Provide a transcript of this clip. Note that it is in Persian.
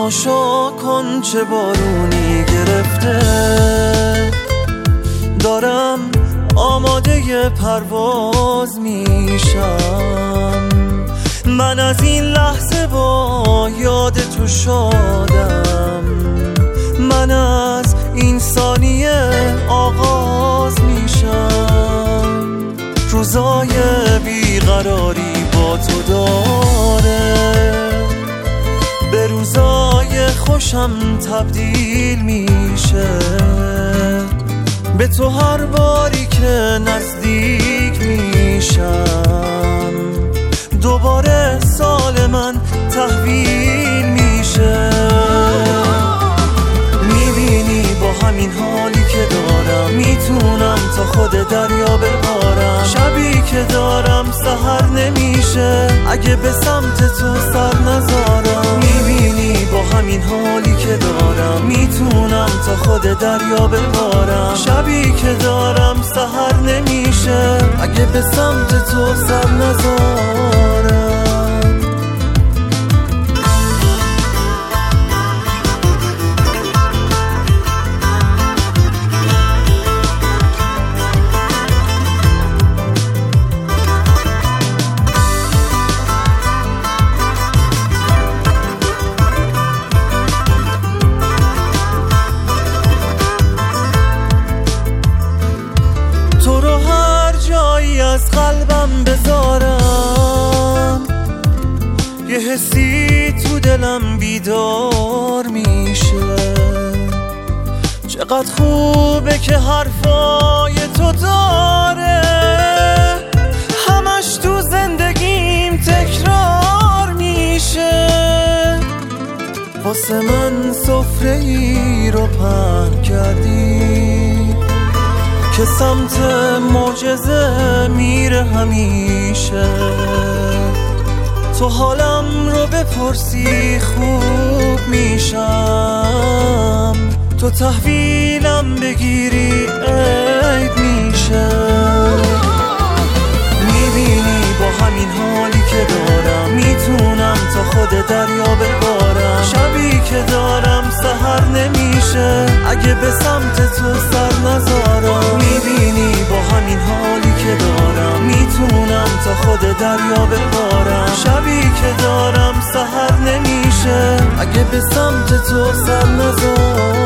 تماشا کن چه بارونی گرفته، دارم آماده پرواز میشم. من از این لحظه با یاد تو شادم، من از این ثانیه آغاز میشم. روزای بیقراری با تو داره به روزای خوشم تبدیل میشه. به تو هر باری که نزدیک میشم دوباره سال من تحویل میشه. میبینی با همین حالی که دارم میتونم تا خود دریا ببارم. شبی که دارم سحر نمیشه اگه به سمت تو سر نزارم. میبینی با همین حالی که دارم میتونم تا خود دریا ببارم. شبی که دارم سحر نمیشه اگه به سمت تو سر نزارم. تو رو هر جایی از قلبم بذارم یه حسی تو دلم بیدار میشه. چقدر خوبه که حرفای تو داره همش تو زندگیم تکرار میشه. واسه من سفره ای رو پهن کردی که سمت معجزه میره همیشه. تو حالم رو بپرسی خوب میشم، تو تحویلم بگیری عید میشه. میبینی با همین حالی که دارم میتونم تا خود دریا ببارم. شبی که دارم سحر نمیشه اگه به سمت تو سر نزارم. میبینی با همین حالی که دارم میتونم تا خود دریا ببارم. شبی که دارم سحر نمیشه اگه به سمت تو سر نزارم.